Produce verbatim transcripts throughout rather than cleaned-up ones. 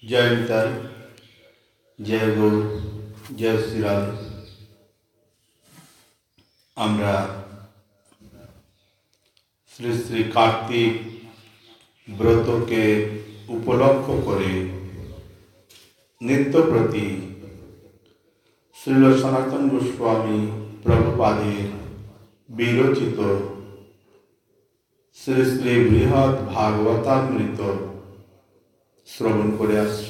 জয় নিতাই, জয় গৌর, জয় শ্রীরাধে। আমরা শ্রী শ্রী কার্তিক ব্রতকে উপলক্ষ করে নিত্যপ্রতি শ্রীল সনাতন গোস্বামী প্রভুপাদের বিরচিত শ্রী শ্রী বৃহৎ ভাগবতামৃত শ্রবণ করে আসছি।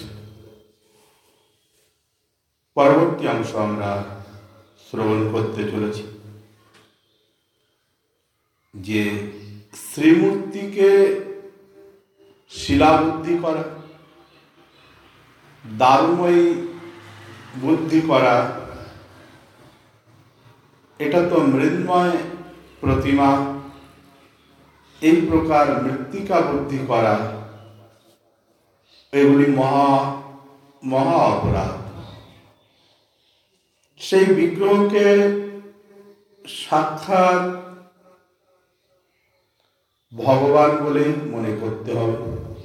পরবর্তী অংশ আমরা শ্রবণ করতে চলেছি যে শ্রীমূর্তিকে শিলাবুদ্ধি করা, দারুময়ী বুদ্ধি করা, এটা তো মৃন্ময় প্রতিমা, এই প্রকার মৃত্তিকা বুদ্ধি করা এগুলি মহা মহা অপরাধ। সেই বিগ্রহকে সাক্ষাৎ ভগবান বলেই মনে করতে হবে।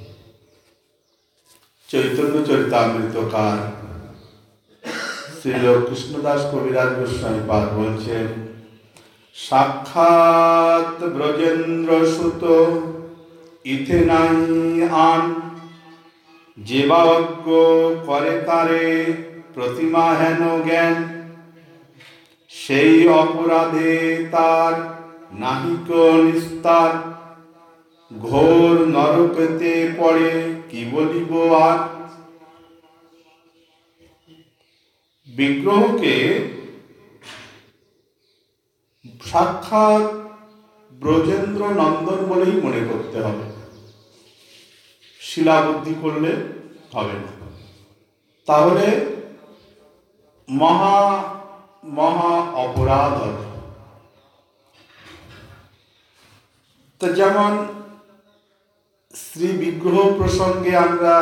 চৈতন্য চরিতামৃতকার শ্রীল কৃষ্ণদাস কবিরাজ গোস্বামী পাদ বলছেন, সাক্ষাৎ ব্রজেন্দ্র সুত ইথে নাই আন, যে বাক্য করে তারে প্রতিমা হেন জ্ঞান, সেই অপরাধে তার নাহিক নিস্তার, ঘোর নরকেতে পড়ে কি বলিব আর। বিগ্রহকে সাক্ষাৎ ব্রজেন্দ্র নন্দন বলেই মনে করতে হবে, শিলাবুদ্ধি করলে হবে না। তাহলে মহা মহা অপরাধ হবে। তো যেমন শ্রী বিগ্রহ প্রসঙ্গে আমরা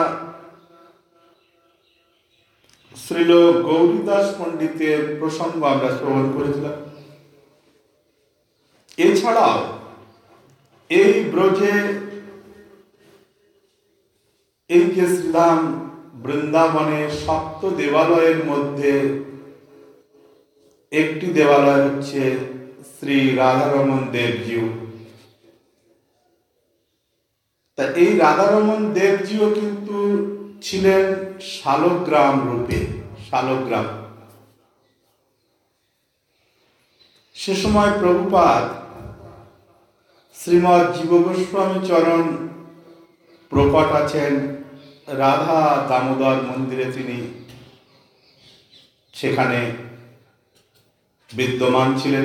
শ্রীল গৌরীদাস পণ্ডিতের প্রসঙ্গ আমরা শ্রবণ করেছিলাম। এছাড়াও এই ব্রজে এই যে শ্রীধাম বৃন্দাবনের সপ্ত দেবালয়ের মধ্যে একটি দেবালয় হচ্ছে শ্রী রাধারমন দেবজিউ। তা এই রাধারমন দেবজিও কিন্তু ছিলেন শালগ্রাম রূপে, শালগ্রাম। সে সময় প্রভুপাদ শ্রীমৎ জীব গোস্বামী চরণ প্রকট আছেন রাধা দামোদর মন্দিরে, তিনি সেখানে বিদ্যমান ছিলেন।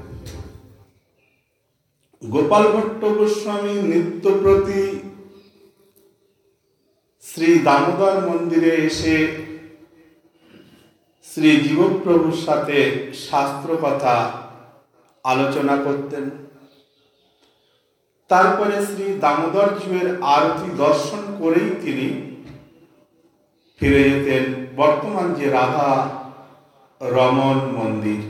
গোপাল ভট্ট গোস্বামী নিত্যপ্রতি শ্রী দামোদর মন্দিরে এসে শ্রী জীবপ্রভুর সাথে শাস্ত্র কথা আলোচনা করতেন। তারপরে শ্রী দামোদর জীবের আরতি দর্শন করেই তিনি ফিরে যেতেন বর্তমান যে রাধা রমন মন্দির।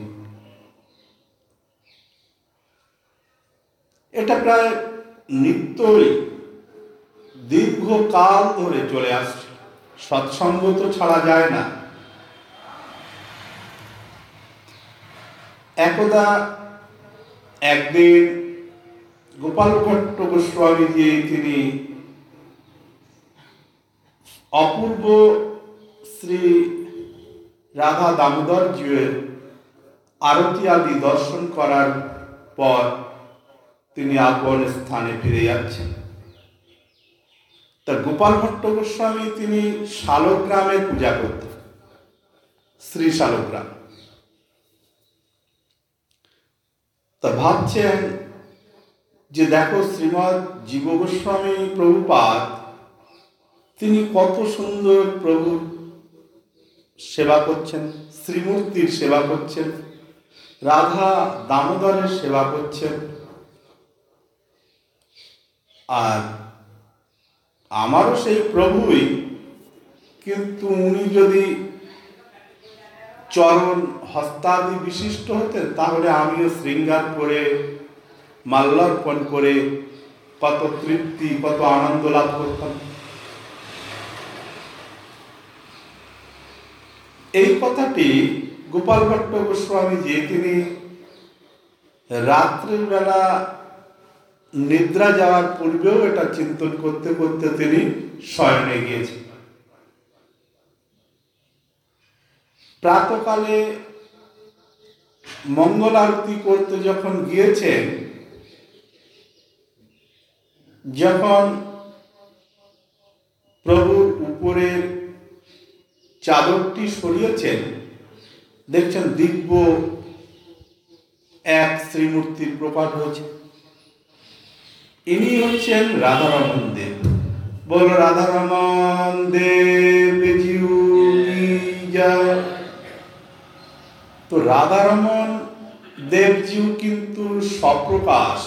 এটা প্রায় নিত্যই দীর্ঘকাল ধরে চলে আসছে। সৎসঙ্গ তো ছাড়া যায় না। একদা একদিন গোপাল ভট্ট গোস্বামীজি তিনি অপূর্ব শ্রী রাধা দামোদর জীবের আরতি আদি দর্শন করার পর তিনি আপন স্থানে ফিরে যাচ্ছেন। তা গোপাল ভট্ট গোস্বামী তিনি শালগ্রামে পূজা করতেন, শ্রী শালগ্রাম। তা ভাবছেন যে দেখো শ্রীমৎ জীব গোস্বামী প্রভুপাদ তিনি কত সুন্দর প্রভুর সেবা করছেন, শ্রীমূর্তির সেবা করছেন, রাধা দামোদরের সেবা করছেন। আর আমারও সেই প্রভুই, কিন্তু উনি যদি চরণ হস্তাদি বিশিষ্ট হতেন তাহলে আমিও শৃঙ্গার করে মাল্যার্পণ করে কত তৃপ্তি, কত আনন্দ লাভ করতাম। এই কথাটি গোপাল ভট্ট গোস্বামীজি তিনি রাত্রের বেলা নিদ্রা যাওয়ার পূর্বেও এটা চিন্তন করতে করতে তিনি শয়নে গিয়েছেন। প্রাতকালে মঙ্গল আরতি করতে যখন গিয়েছেন, যখন প্রভুর উপরের চাদরটি সরিয়েছেন, দেখছেন দিব্য এক শ্রীমূর্তির প্রকাশ হয়েছে। ইনি হচ্ছেন রাধারমন দেব। বল রাধারমন দেব জিউ কি জয়। তো রাধারমন দেবজিউ কিন্তু স্বপ্রকাশ।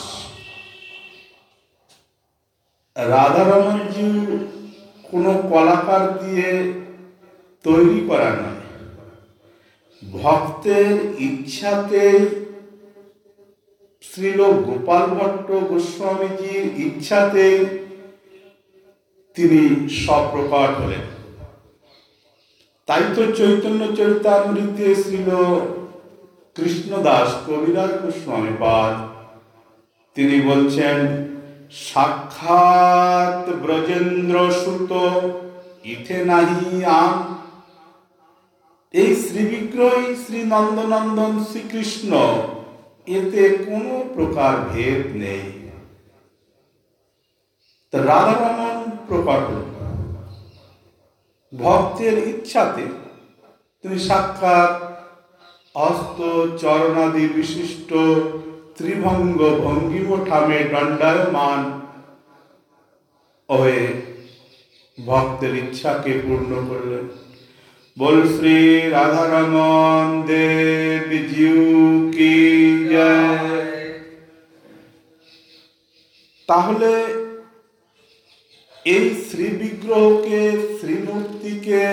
রাধারমনজিউ কোনো কলাকার দিয়ে তৈরি করা নয়, ভক্তের ইচ্ছাতে শ্রীল গোপাল ভট্ট গোস্বামীজির ইচ্ছাতে তিনি স্বপ্রকট হলেন। তাই তো চৈতন্য চরিতামৃতে শ্রীল কৃষ্ণদাস কবিরাজ গোস্বামী পাদ তিনি বলছেন, সাক্ষাৎ ব্রজেন্দ্র সুত ইথে নাহি আম। এই শ্রী বিগ্রহী শ্রী নন্দনন্দন শ্রীকৃষ্ণ, এতে কোনো প্রকার ভেদ নেই। রাধারমন প্রকট ভক্তের ইচ্ছাতে তিনি সাক্ষাৎ হস্ত চরণাদি বিশিষ্ট ত্রিভঙ্গ ভঙ্গিম ঠামে দণ্ডায়মান হয়ে ভক্তের ইচ্ছাকে পূর্ণ করলেন। বল শ্রী রাধারমন দেব জিউ কি জয়। তাহলে এই শ্রী বিগ্রহকে শ্রীমূর্তিকে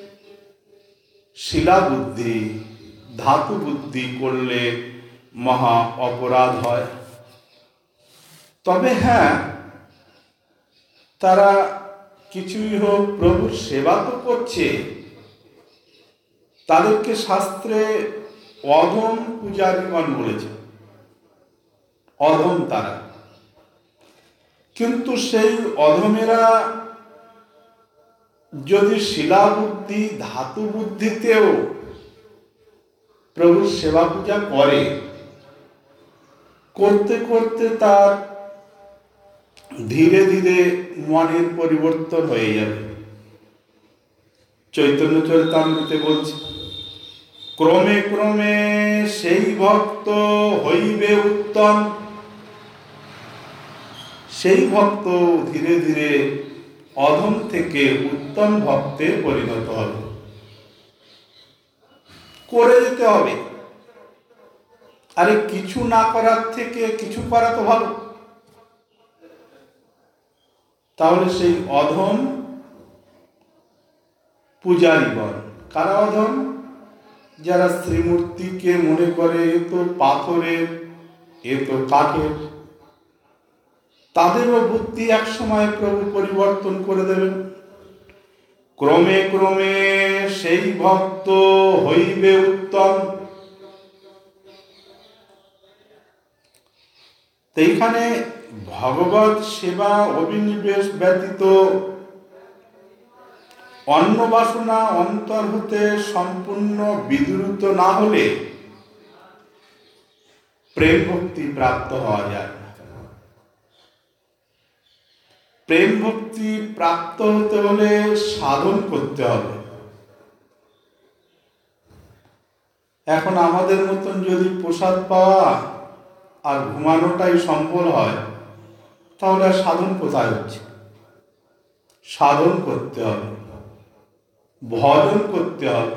শিলা বুদ্ধি ধাতু বুদ্ধি করলে মহা অপরাধ হয়। তবে হ্যাঁ, তারা কিছুই হোক প্রভুর সেবা তো করছে, তাদেরকে শাস্ত্রে অধম পূজারীগণ বলেছে, অধম তারা। কিন্তু সেই অধমেরা যদি শিলা বুদ্ধি ধাতু বুদ্ধিতেও প্রভুর সেবা পূজা করে, করতে করতে তার ধীরে ধীরে মনের পরিবর্তন হয়ে যাবে। চৈতন্য চরিতামৃতে বলছে, ক্রমে ক্রমে সেই ভক্ত হইবে উত্তম। সেই ভক্ত ধীরে ধীরে অধম থেকে উত্তম ভক্তে পরিণত হবে। করে যেতে হবে। আরে কিছু না করার থেকে কিছু করা তো ভালো। তাহলে সেই অধম পূজারীগণ কারা অধম? যারা শ্রীমূর্তিকে মনে করে এ তো পাথরের, এ তো কাঠের। তাদেরও বুদ্ধি এক সময় প্রভু পরিবর্তন করে দেবেন। ক্রমে ক্রমে সেই ভক্ত হইবে উত্তম। এইখানে ভগবত সেবা অভিনিবেশ ব্যতীত অন্য বাসনা অন্তর হতে সম্পূর্ণ বিদূরিত না হলে প্রেম ভক্তি প্রাপ্ত হওয়া যায় না। প্রেম ভক্তি প্রাপ্ত হতে হলে সাধন করতে হবে। এখন আমাদের মতন যদি প্রসাদ পাওয়া আর ঘুমানোটাই সম্ভব হয়, তাহলে আর সাধন কোথায় হচ্ছে? সাধন করতে হবে, ভজন করতে হবে।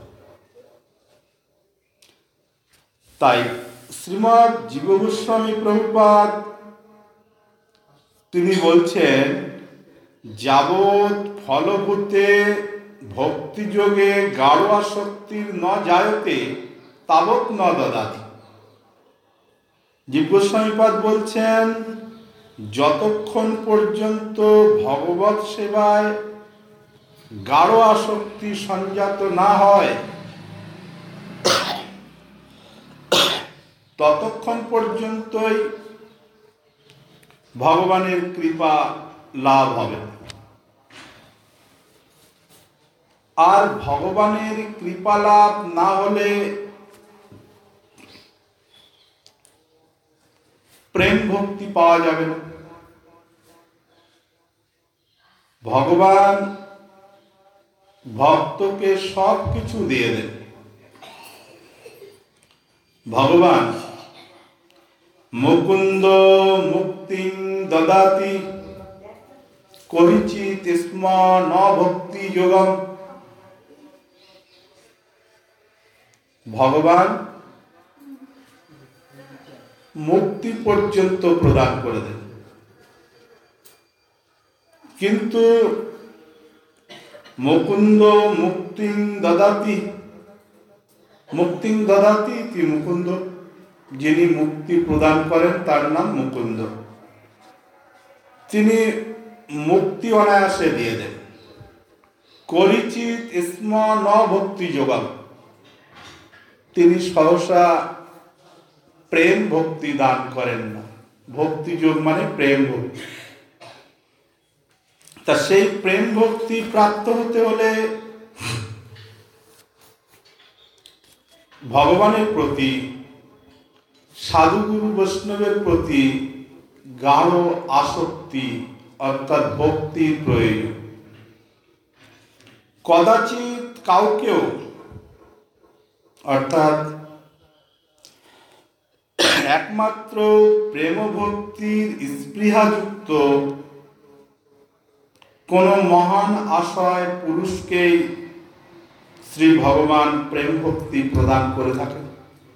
তাই শ্রীমৎ জীব গোস্বামী প্রভুপাদ তিনি বলছেন, যাবৎ ফলভূতে ভক্তিযোগে গাঢ় আসক্তির ন জায়তে তাবৎ ন দদাতি। জীব গোস্বামীপাদ বলছেন, যতক্ষণ পর্যন্ত ভগবৎ সেবায় গাঢ় আসক্তি সঞ্জাত না হয় ততক্ষণ পর্যন্তই ভগবানের কৃপা লাভ হবে। আর ভগবানের কৃপা লাভ না হলে প্রেম ভক্তি পাওয়া যাবে না। ভগবান ভক্তকে সব কিছু দিয়ে দেন। ভগবান মুকুন্দ মুক্তিং দদাতি করিচিৎ স্ম ন ভক্তি যোগম। ভগবান মুক্তি পর্যন্ত প্রদান করে দেন, কিন্তু মুকুন্দ মুক্তিং দদাতি, মুক্তিং দদাতি ইতি মুকুন্দ, যিনি মুক্তি প্রদান করেন তার নাম মুকুন্দ। তিনি মুক্তি অনায়াসে দিয়ে দেন। করিচিৎ স্ম ন ভক্তি যোগম, তিনি সহসা প্রেম ভক্তি দান করেন না। ভক্তি যোগ মানে প্রেম ভক্তি। তা সেই প্রেম ভক্তি প্রাপ্ত হতে হলে ভগবানের প্রতি, সাধুগুরু বৈষ্ণবের প্রতি গাঢ় আসক্তি অর্থাৎ ভক্তির প্রয়োজন। কদাচিৎ কাউকেও অর্থাৎ একমাত্র প্রেম ভক্তির স্পৃহাযুক্ত কোন মহান আশয় পুরুষকেই শ্রী ভগবান প্রেম ভক্তি প্রদান করে থাকেন,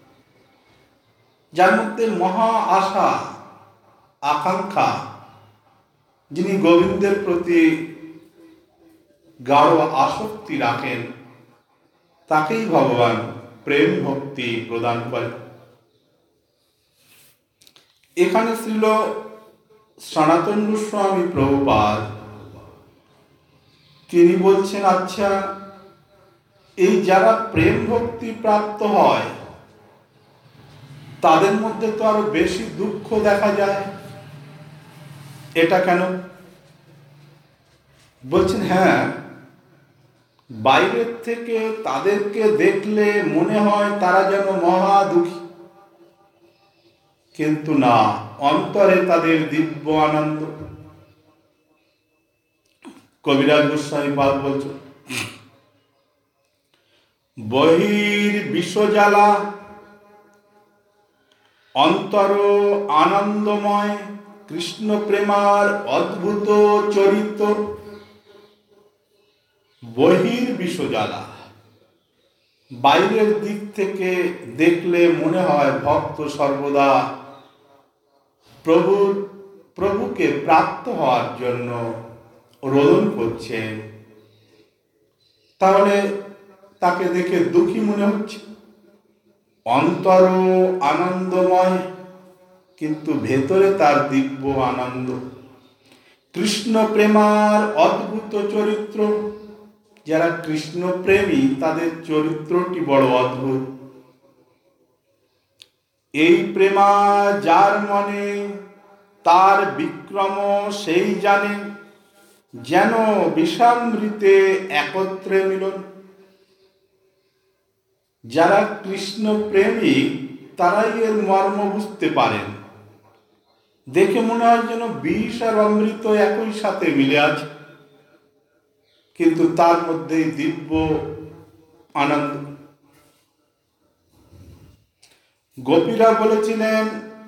যার মধ্যে মহা আশা আকাঙ্ক্ষা, যিনি গোবিন্দের প্রতি গাঢ় আসক্তি রাখেন, তাকেই ভগবান প্রেম ভক্তি প্রদান করেন। এখানে ছিল সনাতন গোস্বামী প্রভুপাদ, তিনি বলছেন, আচ্ছা এই যারা প্রেম ভক্তি প্রাপ্ত হয় তাদের মধ্যে তো আরো বেশি দুঃখ দেখা যায়, এটা কেন? বলছেন হ্যাঁ, বাইরের থেকে তাদেরকে দেখলে মনে হয় তারা যেন মহা দুঃখী, কিন্তু না, অন্তরে তাদের দিব্য আনন্দ। কবিরাজ গোস্বামী পাদ বলছেন, বহির বিশ্বজ্বালা অন্তর আনন্দময় কৃষ্ণ প্রেমার অদ্ভুত চরিত্র। বহির বিশ্বজ্বালা, বাইরের দিক থেকে দেখলে মনে হয় ভক্ত সর্বদা প্রভুর প্রভুকে প্রাপ্ত হওয়ার জন্য রোদন করছেন, তাহলে তাকে দেখে দুঃখী মনে হচ্ছে। অন্তর আনন্দময়, কিন্তু ভেতরে তার দিব্য আনন্দ। কৃষ্ণ প্রেমার অদ্ভুত চরিত্র, যারা কৃষ্ণ প্রেমী তাদের চরিত্রটি বড় অদ্ভুত। এই প্রেমা যার মনে তার বিক্রম সেই জানে, যেন বিষামৃতে একত্রে মিলন। যারা কৃষ্ণ প্রেমী তারাই এর মর্ম বুঝতে পারেন। দেখে মনে হয় যেন বিষ আর অমৃত একই সাথে মিলে আছে, কিন্তু তার মধ্যে দিব্য আনন্দ। গোপীরা বলেছিলেন,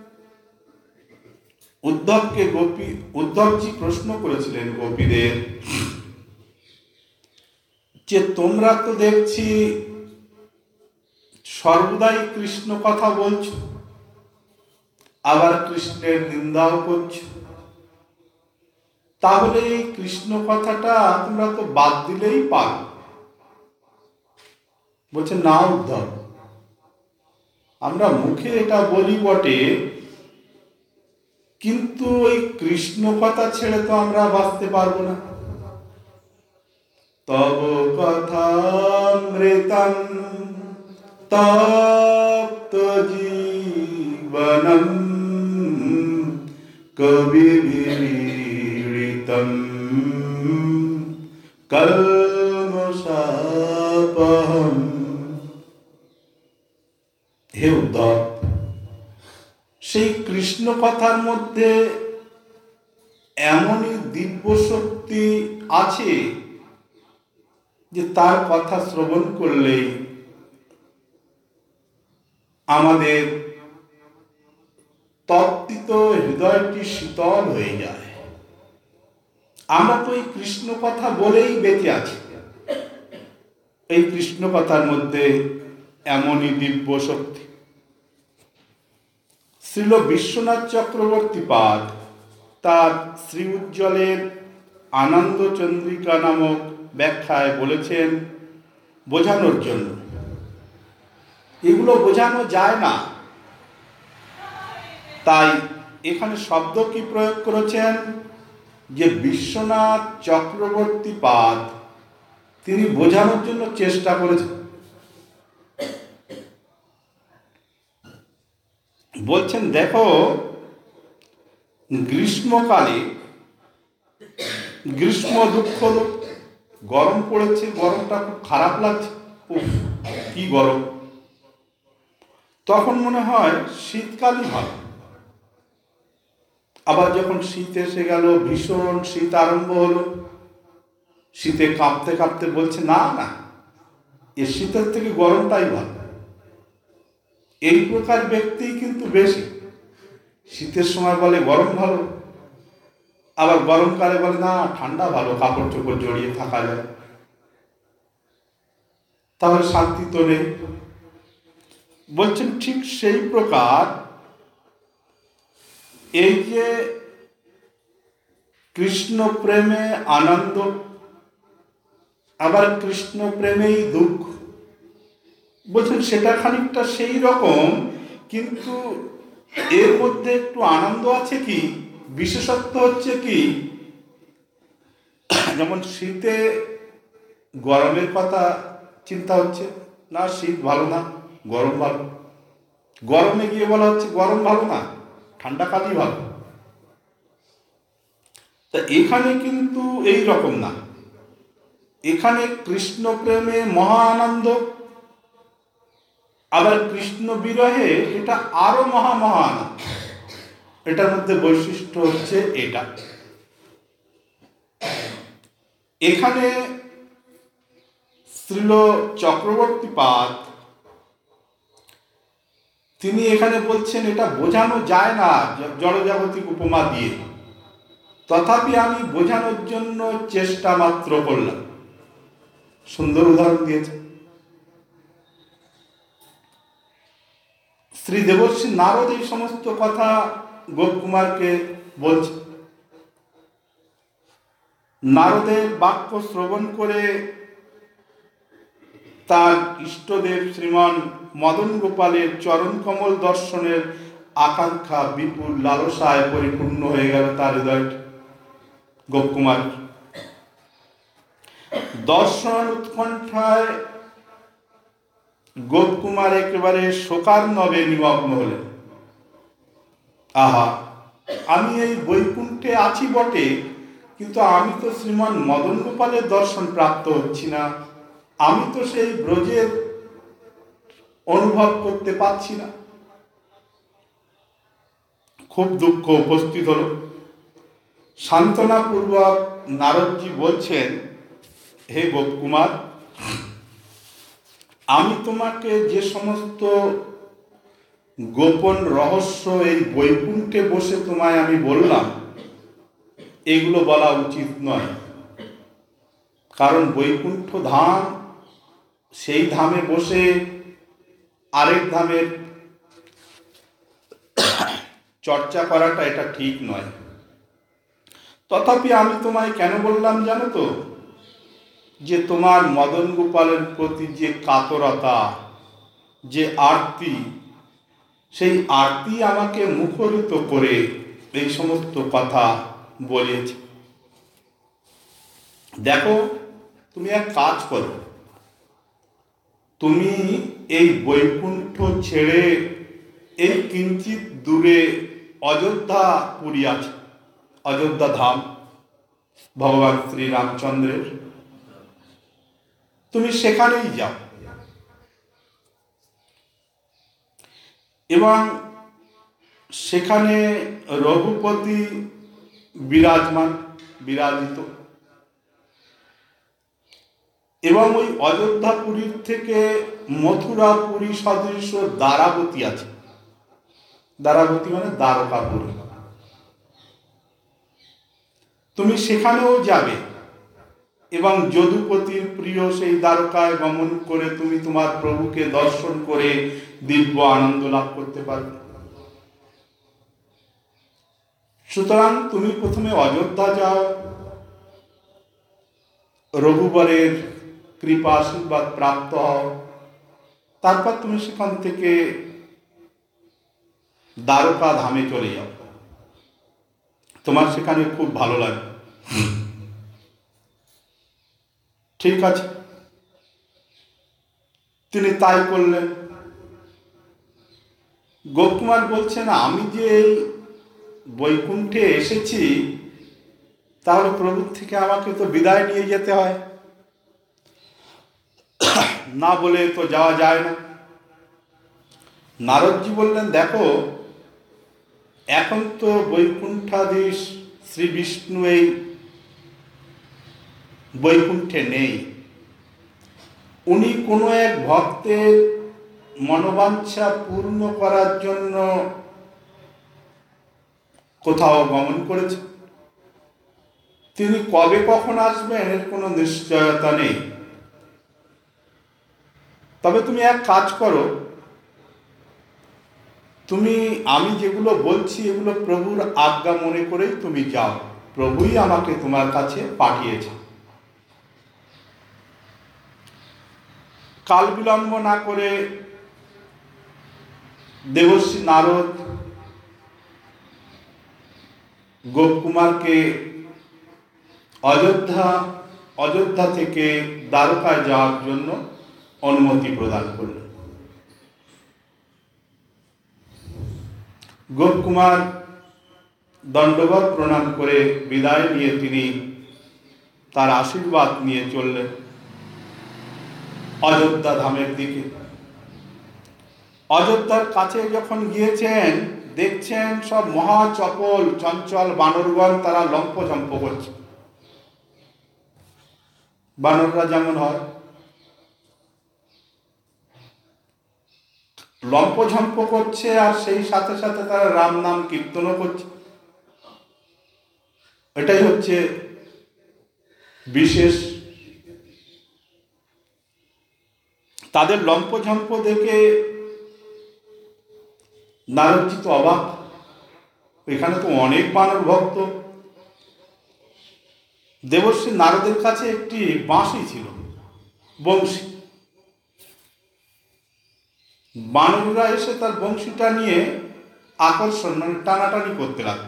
উদ্ধবকে গোপী উদ্ধবজি প্রশ্ন করেছিলেন গোপীদের যে তোমরা তো দেখছি সর্বদাই কৃষ্ণ কথা বলছো, আবার কৃষ্ণের নিন্দাও করছো, তাহলে এই কৃষ্ণ কথাটা তোমরা তো বাদ দিলেই পারো। বলছে না উদ্ধব, আমরা মুখে এটা বলি বটে, কিন্তু ওই কৃষ্ণ কথা ছেড়ে তো আমরা বাঁচতে পারবো না। তব কথামৃতম তপ্ত জীবনম কবিভিরীড়িতম কল্মষাপহম। হে উদ্ধব, সেই কৃষ্ণ কথার মধ্যে এমনই দিব্য শক্তি আছে যে তার কথা শ্রবণ করলেই আমাদের তপ্তিত হৃদয়টি শীতল হয়ে যায়। আমরা তো এই কৃষ্ণ কথা বলেই বেঁচে আছি। এই কৃষ্ণ কথার মধ্যে এমনই দিব্য শক্তি। শ্রীল বিশ্বনাথ চক্রবর্তী পাদ তার শ্রী উজ্জ্বলের আনন্দ চন্দ্রিকা নামক ব্যাখ্যায় বলেছেন বোঝানোর জন্য, এগুলো বোঝানো যায় না, তাই এখানে শব্দ কি প্রয়োগ করেছেন যে বিশ্বনাথ চক্রবর্তী পাদ তিনি বোঝানোর জন্য চেষ্টা করেছেন। বলছেন দেখো, গ্রীষ্মকালে গ্রীষ্ম দুঃখ, গরম পড়েছে, গরমটা খুব খারাপ লাগছে, উফ কি গরম, তখন মনে হয় শীতকালই ভালো। আবার যখন শীত এসে গেল, ভীষণ শীত আরম্ভ হলো, শীতে কাঁপতে কাঁপতে বলছে না না, এ শীতের থেকে গরমটাই ভালো। এই প্রকার ব্যক্তি কিন্তু বেশি। শীতের সময় বলে গরম ভালো, আবার গরমকালে বলে না ঠান্ডা ভালো, কাপড় চোপড় জড়িয়ে থাকা যায়, তাহলে শান্তি তো নেই। বলছেন ঠিক সেই প্রকার এই যে কৃষ্ণ প্রেমে আনন্দ, আবার কৃষ্ণ প্রেমেই দুঃখ, বলছেন সেটা খানিকটা সেই রকম, কিন্তু এর মধ্যে একটু আনন্দ আছে কি, বিশেষত্ব হচ্ছে কি, যেমন শীতে গরমের কথা চিন্তা হচ্ছে না, শীত ভালো না গরম ভালো, গরমে গিয়ে বলা হচ্ছে গরম ভালো না ঠান্ডা কালই ভালো। তা এখানে কিন্তু এই রকম না, এখানে কৃষ্ণ প্রেমে মহা আনন্দ, আবার কৃষ্ণ বিরহে এটা আরো মহা মহা আনন্দ। এটার মধ্যে বৈশিষ্ট্য হচ্ছে এটা। এখানে শ্রীল চক্রবর্তী পাদ তিনি এখানে বলছেন এটা বোঝানো যায় না জড়জাগতিক উপমা দিয়ে, তথাপি আমি বোঝানোর জন্য চেষ্টা মাত্র করলাম। সুন্দর উদাহরণ দিয়েছে। শ্রী দেবর্ষি নারদ এই সমস্ত কথা গোপকুমারকে বলছে। নারদের বাক্য শ্রবণ করে তার ইষ্টদেব শ্রীমান মদন গোপালের চরণ কমল দর্শনের আকাঙ্ক্ষা বিপুল লালসায় পরিপূর্ণ হয়ে গেল তার হৃদয়টি। গোপকুমার দর্শন উৎকণ্ঠায় গোপকুমার একেবারে শোকার্ণবে নিমগ্ন হলেন। আহা, আমি এই বৈকুণ্ঠে আছি বটে, কিন্তু আমি তো শ্রীমান মদন গোপালের দর্শন প্রাপ্ত হচ্ছি না, আমি তো সেই ব্রজের অনুভব করতে পারছি না। খুব দুঃখ উপস্থিত হল। সান্ত্বনাপূর্বক নারদজি বলছেন, হে গোপকুমার, আমি তোমাকে যে সমস্ত গোপন রহস্য এই বৈকুণ্ঠে বসে তোমায় আমি বললাম, এগুলো বলা উচিত নয়। কারণ বৈকুণ্ঠ ধাম, সেই ধামে বসে আরেক ধামের চর্চা করাটা এটা ঠিক নয়। তথাপি আমি তোমায় কেন বললাম জানো তো, যে তোমার মদন গোপালের প্রতি যে কাতরতা, যে আরতি, সেই আরতি আমাকে মুখরিত করে এই সমস্ত কথা বলেছে। দেখো, তুমি এক কাজ করো, তুমি এই বৈকুণ্ঠ ছেড়ে এই কিঞ্চিত দূরে অযোধ্যা পুরী আছে, অযোধ্যা ধাম ভগবান শ্রী রামচন্দ্রের, তুমি সেখানেই যাও এবং সেখানে রঘুপতি বিরাজমান বিরাজিত, এবং ওই অযোধ্যা পুরীর থেকে মথুরা পুরী সদৃশ দ্বারাবতী আছে, দ্বারাবতী মানে দ্বারকাপুরী, তুমি সেখানেও যাবে এবং যদুপতির প্রিয় সেই দ্বারকায় গমন করে তুমি তোমার প্রভুকে দর্শন করে দিব্য আনন্দ লাভ করতে পারবে। সুতরাং তুমি প্রথমে অযোধ্যা যাও, রঘুবরের কৃপা আশীর্বাদ প্রাপ্ত হও, তারপর তুমি সেখান থেকে দ্বারকা ধামে চলে যাও, তোমার সেখানে খুব ভালো লাগবে। ঠিক আছে, তিনি তাই করলেন। গোপকুমার বলছেন, আমি যে এই বৈকুণ্ঠে এসেছি, তাহলে প্রভুর থেকে আমাকে তো বিদায় নিয়ে যেতে হয়, না বলে তো যাওয়া যায় না। নারদজি বললেন, দেখো এখন তো বৈকুণ্ঠাধীশ শ্রী বিষ্ণু এই বৈকুণ্ঠে নেই, উনি কোনো এক ভক্তের মনোবাঞ্ছা পূর্ণ করার জন্য কোথাও গমন করেছে, তিনি কবে কখন আসবেন এর কোনো নিশ্চয়তা নেই। তবে তুমি এক কাজ করো, তুমি আমি যেগুলো বলছি এগুলো প্রভুর আজ্ঞা মনে করেই তুমি যাও, প্রভুই আমাকে তোমার কাছে পাঠিয়েছে। কাল বিলম্ব না করে দেবর্ষি নারদ গোপকুমারকে অযোধ্যা অযোধ্যা থেকে দ্বারকায় যাওয়ার জন্য অনুমতি প্রদান করলেন। গোপকুমার দণ্ডবত প্রণাম করে বিদায় নিয়ে তিনি তার আশীর্বাদ নিয়ে চললেন অযোধ্যা ধামের দিকে। অযোধ্যার কাছে যখন গিয়েছেন, দেখছেন সব মহা চপল চঞ্চল বানরগণ তারা লম্পঝম্প করছে। বানররা যেমন হয়, লম্পঝম্প করছে, আর সেই সাথে সাথে তারা রাম নাম কীর্তনও করছে। এটাই হচ্ছে বিশেষ। তাদের লম্পঝম্প দেখে নারদজি তো অবাক, এখানে তো অনেক বানর ভক্ত। দেবর্ষি নারদের কাছে একটি বাঁশি ছিল, বংশী। বানররা এসে তার বংশীটা নিয়ে আকর্ষণ মানে টানাটানি করতে লাগলো।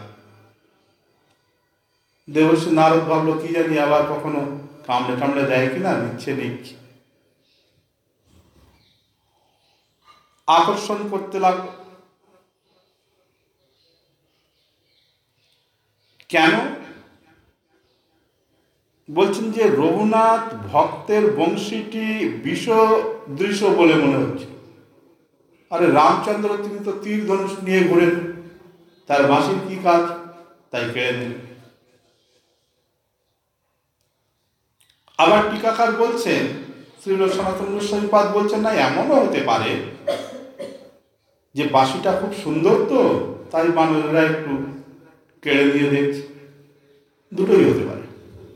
দেবর্ষি নারদ ভাবলো, কি জানি আবার কখনো কামড়ে টামড়ে দেয় কিনা, নিচ্ছে নিচ্ছে, আকর্ষণ করতে লাগলো। কেন? বলছেন যে রঘুনাথ ভক্তের বংশীটি বিষ দৃশ্য বলে মনে হচ্ছে। আরে রামচন্দ্র তিনি তো তীর ধনুষ নিয়ে ঘুরেন, তার বাঁশির কি কাজ, তাই কেড়ে নিলেন। আবার টিকাকার বলছেন, শ্রীল সনাতন গোস্বামীপাদ বলছেন, না এমনও হতে পারে যে বাঁশিটা খুব সুন্দর, তো তাই বানরেরা একটু কেড়ে দিয়ে দেখছে, দুটোই হতে পারে।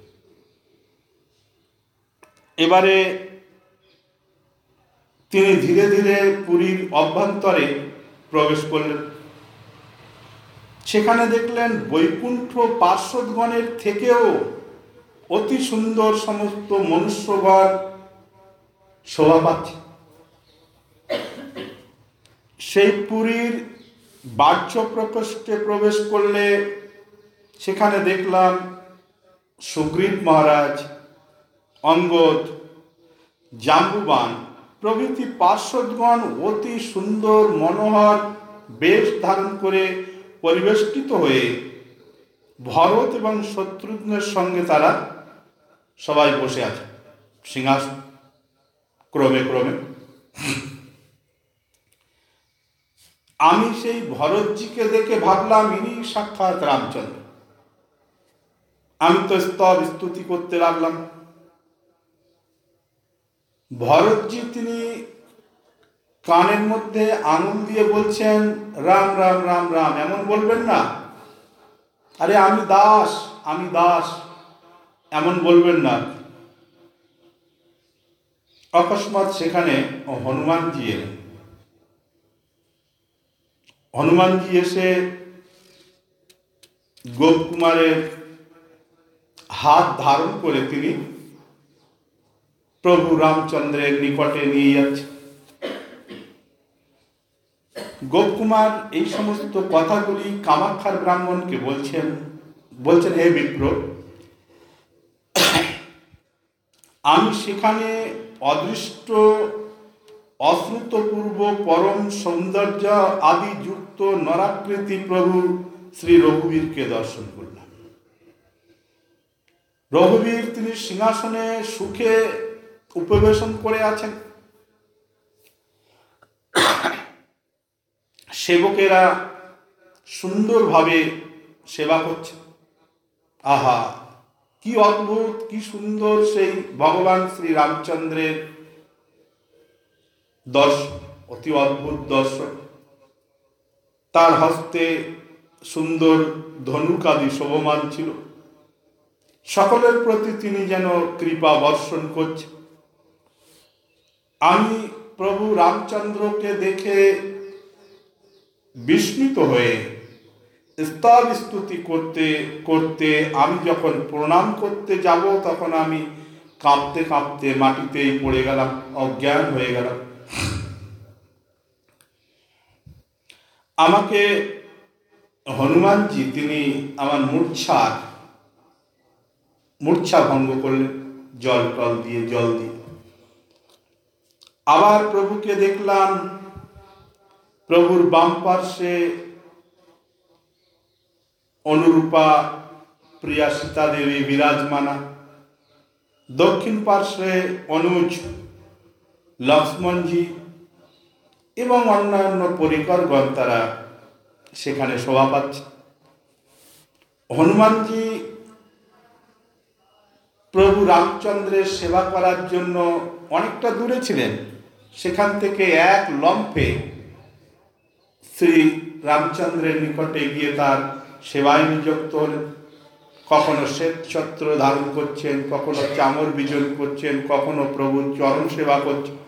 এবারে তিনি ধীরে ধীরে পুরীর অভ্যন্তরে প্রবেশ করলেন। সেখানে দেখলেন বৈকুণ্ঠ পার্শ্বদগণের থেকেও অতি সুন্দর সমস্ত মনুষ্যগণ শোভা পাচ্ছে। সেই পুরীর বাহ্য প্রকোষ্ঠে প্রবেশ করলে সেখানে দেখলাম সুগ্রীব মহারাজ, অঙ্গদ, জাম্বুবান প্রভৃতি পার্শ্বদগণ অতি সুন্দর মনোহর বেশ ধারণ করে পরিবেষ্টিত হয়ে ভরত এবং শত্রুঘ্নের সঙ্গে তারা সবাই বসে আছে সিংহাসন ক্রমে ক্রমে। আমি সেই ভরতজিকে দেখে ভাবলাম ইনি সাক্ষাৎ রামচন্দ্র। আমি তো স্তব স্তুতি করতে লাগলাম। ভরতজি তিনি কানের মধ্যে আঙুল দিয়ে বলছেন রাম রাম রাম রাম, এমন বলবেন না। আরে আমি দাস, আমি দাস, এমন বলবেন না। অকস্মাৎ সেখানে হনুমানজি এলেন। হনুমানজি এসে গোপকুমারের হাত ধারণ করে তিনি প্রভু রামচন্দ্রের নিকটে নিয়ে যাচ্ছে। গোপকুমার এই সমস্ত কথাগুলি কামাখ্যার ব্রাহ্মণকে বলছেন বলছেন হে বিপ্র, আমি সেখানে অদৃষ্ট অশ্রুতপূর্ব পরম সৌন্দর্য আদি যুক্ত নরাকৃতি প্রভু শ্রী রঘুবীরকে দর্শন করলাম। রঘুবীর তিনি সিংহাসনে সুখে উপবেশন করে আছেন। সেবকেরা সুন্দরভাবে সেবা করছে। আহা, কি অদ্ভুত, কি সুন্দর সেই ভগবান শ্রী রামচন্দ্রের দর্শন, অতি অদ্ভুত দর্শন। তার হস্তে সুন্দর ধনুকাদি শোভমান ছিল। সকলের প্রতি তিনি যেন কৃপা বর্ষণ করছেন। আমি প্রভু রামচন্দ্রকে দেখে বিস্মিত হয়ে স্তব স্তুতি করতে করতে আমি যখন প্রণাম করতে যাব তখন আমি কাঁপতে কাঁপতে মাটিতেই পড়ে গেলাম, অজ্ঞান হয়ে গেলাম। আমাকে হনুমানজি তিনি আমার মূর্ছার মূর্ছা ভঙ্গ করলেন জল টল দিয়ে, জল দিয়ে। আবার প্রভুকে দেখলাম, প্রভুর বাম পার্শ্বে অনুরূপা প্রিয়া সীতা দেবী বিরাজমানা, দক্ষিণ পার্শ্বে অনুজ, লক্ষ্মণজি এবং অন্যান্য পরিকরগণ তারা সেখানে শোভা পাচ্ছে। হনুমানজি প্রভু রামচন্দ্রের সেবা করার জন্য অনেকটা দূরে ছিলেন। সেখান থেকে এক লম্ফে শ্রী রামচন্দ্রের নিকটে গিয়ে তার সেবায় নিযুক্ত হলেন। কখনো শ্বেতছত্র ধারণ করছেন, কখনো চামর বিজন করছেন, কখনো প্রভুর চরণ সেবা করছেন,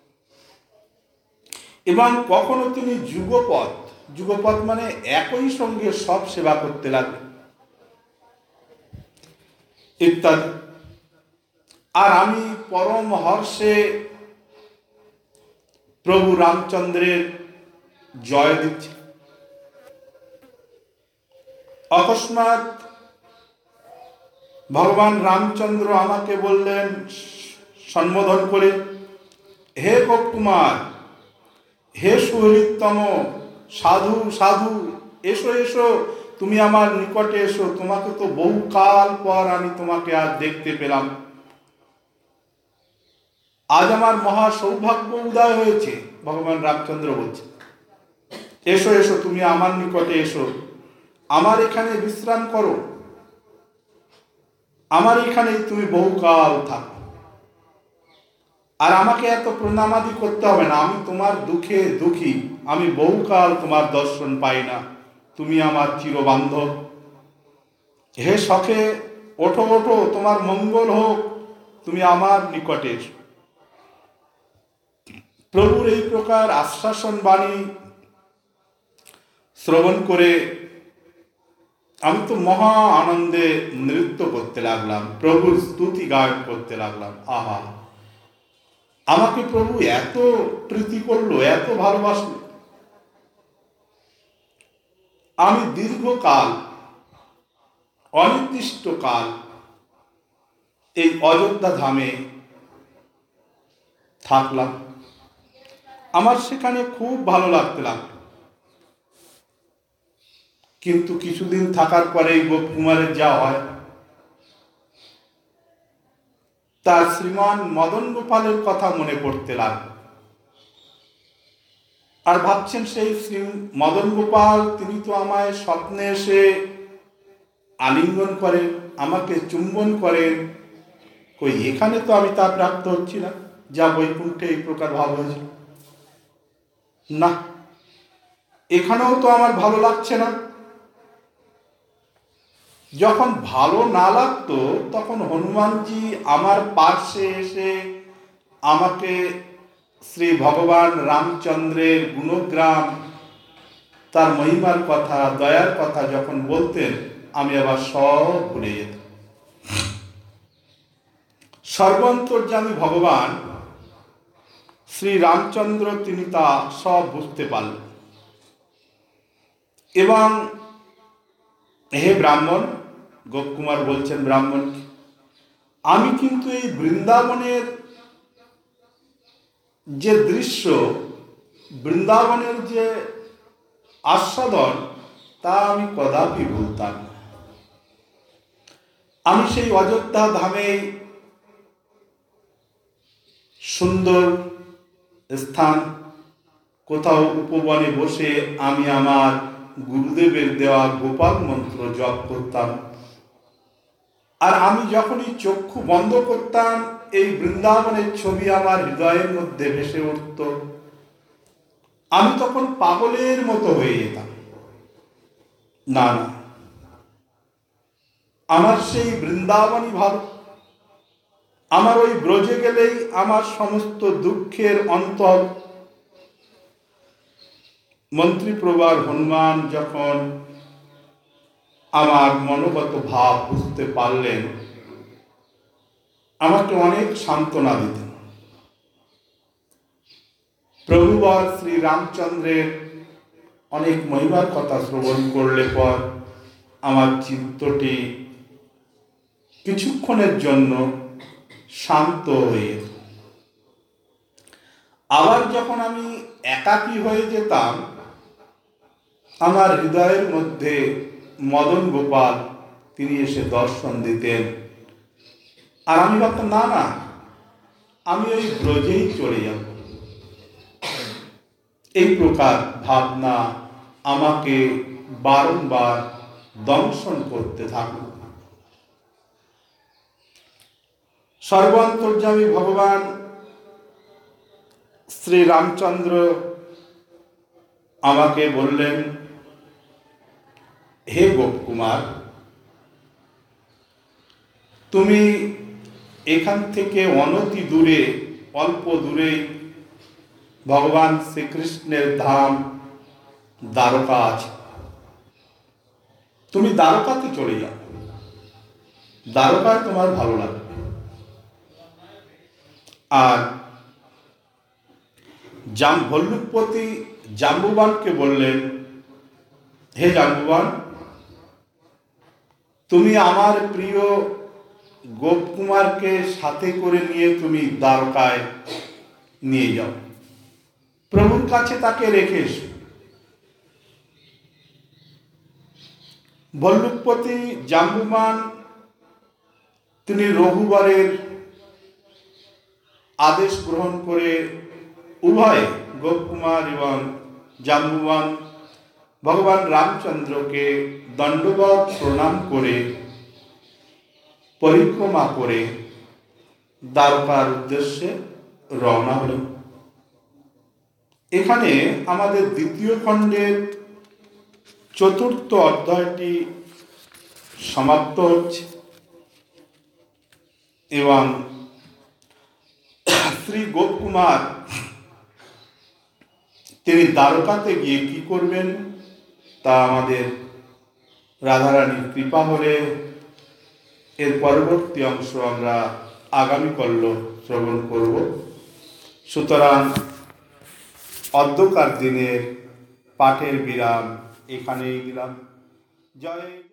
এবং কখনো তিনি যুগপৎ, যুগপৎ মানে একই সঙ্গে সব সেবা করতে লাগলেন ইত্যাদি। আর আমি পরম হর্ষে প্রভু রামচন্দ্রের জয় দিচ্ছি। অকস্মাৎ ভগবান রামচন্দ্র আমাকে বললেন সম্বোধন করে, হে গোপকুমার, হে সুহৃদতম, সাধু সাধু, এসো এসো, তুমি আমার নিকটে এসো। তোমাকে তো বহুকাল পর আমি তোমাকে আজ দেখতে পেলাম। আজ আমার মহা সৌভাগ্য উদয় হয়েছে। ভগবান রামচন্দ্র বলছে, এসো এসো, তুমি আমার নিকটে এসো, আমার এখানে বিশ্রাম করো, আমার এখানেই তুমি বহুকাল থাকো। আর আমাকে এত প্রণামাদি করতে হবে না, আমি তোমার দুঃখে দুঃখী, আমি বহুকাল তোমার দর্শন পাই না, তুমি আমার চিরবান্ধব। হে সখে, ওঠো ওঠো, তোমার মঙ্গল হোক, তুমি আমার নিকটে এসো। প্রভুর এই প্রকার আশ্বাসন বাণী শ্রবণ করে আমি তো মহা আনন্দে নৃত্য করতে লাগলাম, প্রভুর স্তুতি গান করতে লাগলাম। আহা, আমাকে প্রভু এত প্রীতি করলো, এত ভালোবাসলো। আমি দীর্ঘকাল, অনির্দিষ্ট কাল এই অযোধ্যা ধামে থাকলাম। আমার সেখানে খুব ভালো লাগতে লাগলো। কিন্তু কিছুদিন থাকার পরে গোপকুমারের যা হয়, তার শ্রীমান মদন গোপালের কথা মনে পড়তে লাগলো। আর ভাবছেন সেই শ্রী মদন গোপাল, তিনি তো আমায় স্বপ্নে এসে আলিঙ্গন করেন, আমাকে চুম্বন করেন, কই এখানে তো আমি তা প্রাপ্ত হচ্ছি না, যা বৈকুণ্ঠে এই প্রকার ভাব হয়েছিল। না, এখানেও তো আমার ভালো লাগছে না। যখন ভালো না লাগতো তখন হনুমানজি আমার পার্শ্বে এসে আমাকে শ্রী ভগবান রামচন্দ্রের গুণগ্রাম, তার মহিমার কথা, দয়ার কথা যখন বলতেন, আমি আবার সব ভুলে যেতাম। সর্বান্তর্যামী ভগবান শ্রী রামচন্দ্র তিনি তা সব বুঝতে পারলেন এবং হে ব্রাহ্মণ, গোপকুমার বলছেন ব্রাহ্মণ, আমি কিন্তু এই বৃন্দাবনের যে দৃশ্য, বৃন্দাবনের যে আস্বাদন, তা আমি কদাপি ভুলতাম না। আমি সেই অযোধ্যা ধামে সুন্দর স্থান, কোথাও উপবনে বসে আমি আমার গুরুদেবের দেওয়া গোপাল মন্ত্র জপ করতাম। আর আমি যখনই চক্ষু বন্ধ করতাম, এই বৃন্দাবনের ছবি আমার হৃদয়ের মধ্যে ভেসে উঠত। আমি তখন পাগলের মতো হয়ে যেতাম। না না, আমার সেই বৃন্দাবনই ভালো। আমার ওই ব্রজে গেলেই আমার সমস্ত দুঃখের অন্তর। মন্ত্রীপ্রবার হনুমান যখন আমার মনোগত ভাব বুঝতে পারলেন, আমাকে অনেক সান্ত্বনা দিতেন। প্রভুবর শ্রী রামচন্দ্রের অনেক মহিমার কথা শ্রবণ করলে পর আমার চিত্তটি কিছুক্ষণের জন্য শান্ত হয়ে যেত। আবার যখন আমি একাকী হয়ে যেতাম, আমার হৃদয়ের মধ্যে মদন গোপাল তিনি এসে দর্শন দিতেন। আর আমি ভাবতাম, না না, আমি ওই ব্রজেই চলে যাব। এই প্রকার ভাবনা আমাকে বারংবার দংশন করতে থাকল। সর্বান্তর্যামী ভগবান শ্রী রামচন্দ্র আমাকে বললেন, হে গোপকুমার, তুমি এখান থেকে অনতি দূরে, অল্প দূরে ভগবান শ্রীকৃষ্ণের ধাম দ্বারকা আছে। তুমি দ্বারকাতে চলে যাও, দ্বারকায় তোমার ভালো লাগবে। আর জাম ভল্লুকপতি জাম্বুবানকে বললেন, হে জাম্বুবান, তুমি আমার প্রিয় গোপকুমারকে সাথে করে নিয়ে তুমি দ্বারকায় নিয়ে যাও, প্রভুর কাছে তাকে রেখে এসো। ভল্লুকপতি জাম্বুবান তিনি রঘুবরের আদেশ গ্রহণ করে উভয় গোপকুমার এবং জাম্বুবান ভগবান রামচন্দ্রকে দণ্ডবত প্রণাম করে পরিক্রমা করে দ্বারকার উদ্দেশ্যে রওনা হলেন। এখানে আমাদের দ্বিতীয় খণ্ডের চতুর্থ অধ্যায়টি সমাপ্ত হচ্ছে এবং শ্রী গোপকুমার তিনি দ্বারকাতে গিয়ে কি করবেন তা আমাদের রাধারানীর কৃপা হলে এর পরবর্তী অংশ আমরা আগামীকাল শ্রবণ করব। সুতরাং অদ্যকার দিনের পাঠের বিরাম এখানেই দিলাম। জয়